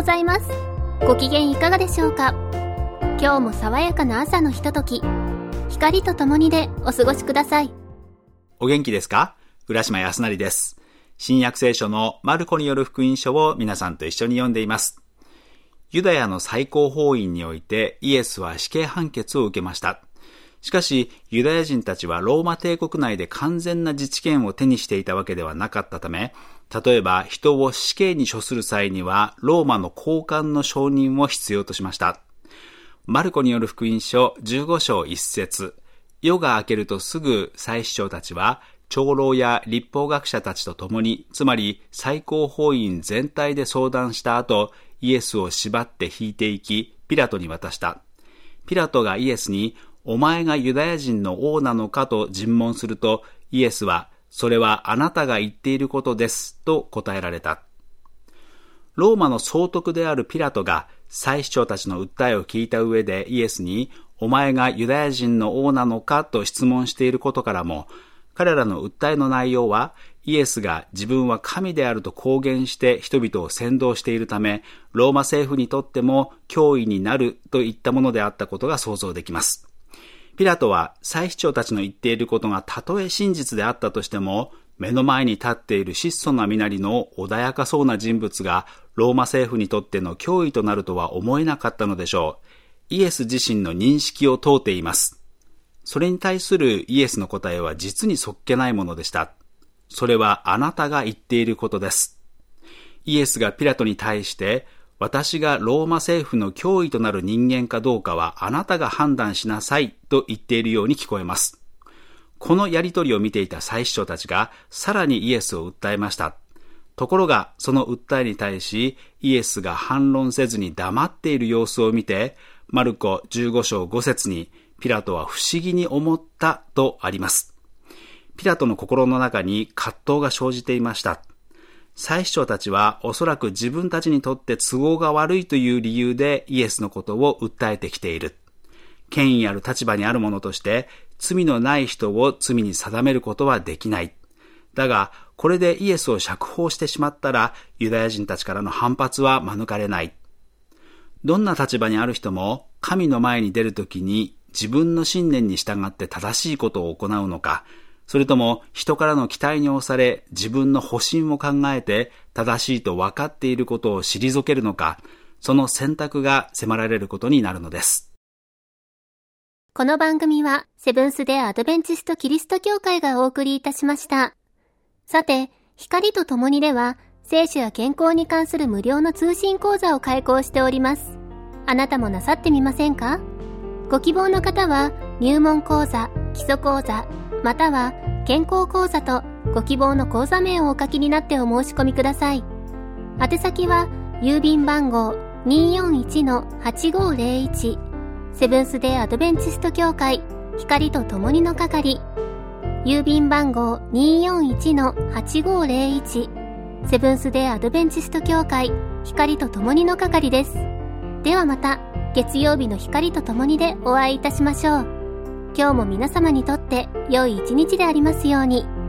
ございます。ご機嫌いかがでしょうか。今日も爽やかな朝のひととき、光とともにでお過ごしください。 お元気ですか？浦島康成です。新約聖書のマルコによる福音書を皆さんと一緒に読んでいます。ユダヤの最高法院においてイエスは死刑判決を受けました。しかし、ユダヤ人たちはローマ帝国内で完全な自治権を手にしていたわけではなかったため、例えば人を死刑に処する際にはローマの高官の承認を必要としました。マルコによる福音書15章1節、夜が明けるとすぐ祭司長たちは長老や律法学者たちと共に、つまり最高法院全体で相談した後、イエスを縛って引いていき、ピラトに渡した。ピラトがイエスに、お前がユダヤ人の王なのかと尋問すると、イエスは、それはあなたが言っていることです、と答えられた。ローマの総督であるピラトが、祭司長たちの訴えを聞いた上でイエスに、お前がユダヤ人の王なのかと質問していることからも、彼らの訴えの内容は、イエスが自分は神であると公言して人々を扇動しているため、ローマ政府にとっても脅威になるといったものであったことが想像できます。ピラトは祭司長たちの言っていることがたとえ真実であったとしても、目の前に立っている質素な身なりの穏やかそうな人物がローマ政府にとっての脅威となるとは思えなかったのでしょう。イエス自身の認識を問うています。それに対するイエスの答えは実にそっけないものでした。それはあなたが言っていることです。イエスがピラトに対して、私がローマ政府の脅威となる人間かどうかはあなたが判断しなさいと言っているように聞こえます。このやりとりを見ていた祭司長たちがさらにイエスを訴えました。ところがその訴えに対しイエスが反論せずに黙っている様子を見て、マルコ15章5節にピラトは不思議に思ったとあります。ピラトの心の中に葛藤が生じていました。祭司長たちはおそらく自分たちにとって都合が悪いという理由でイエスのことを訴えてきている。権威ある立場にある者として罪のない人を罪に定めることはできない。だがこれでイエスを釈放してしまったらユダヤ人たちからの反発は免れない。どんな立場にある人も神の前に出るときに自分の信念に従って正しいことを行うのか、それとも人からの期待に押され自分の保身を考えて正しいと分かっていることを退けるのか、その選択が迫られることになるのです。 この番組はセブンス・デ・アドベンチスト・キリスト教会がお送りいたしました。さて、光とともにでは聖書や健康に関する無料の通信講座を開講しております。あなたもなさってみませんか？ご希望の方は入門講座、基礎講座、または健康講座とご希望の講座名をお書きになってお申し込みください。宛先は郵便番号 241-8501 セブンス・デ・アドベンチスト教会光とともにの係、郵便番号 241-8501 セブンス・デ・アドベンチスト教会光とともにの係です。ではまた月曜日の光とともにでお会いいたしましょう。今日も皆様にとって良い一日でありますように。